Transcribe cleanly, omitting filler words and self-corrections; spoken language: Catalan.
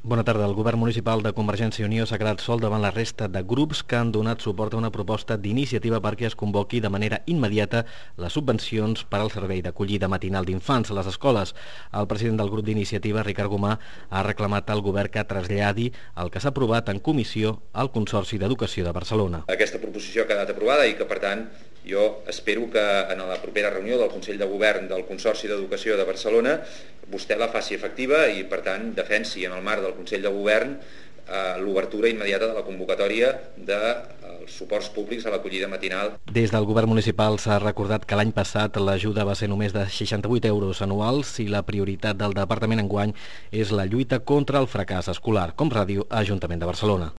Bona tarda. El govern municipal de Convergència i Unió s'ha quedat sol davant la resta de grups que han donat suport a una proposta d'iniciativa perquè es convoqui de manera immediata les subvencions per al servei d'acollida matinal d'infants a les escoles. El president del grup d'iniciativa, Ricard Gomà, ha reclamat al govern que traslladi el que s'ha aprovat en comissió al Consorci d'Educació de Barcelona. Aquesta proposició ha quedat aprovada i que, per tant, jo espero que en la propera reunió del Consell de Govern del Consorci d'Educació de Barcelona vostè la faci efectiva i, per tant, defensi en el marc del Consell de Govern l'obertura immediata de la convocatòria dels suports públics a l'acollida matinal. Des del govern municipal s'ha recordat que l'any passat l'ajuda va ser només de 68 euros anuals i la prioritat del departament enguany és la lluita contra el fracàs escolar. Com Ràdio, Ajuntament de Barcelona.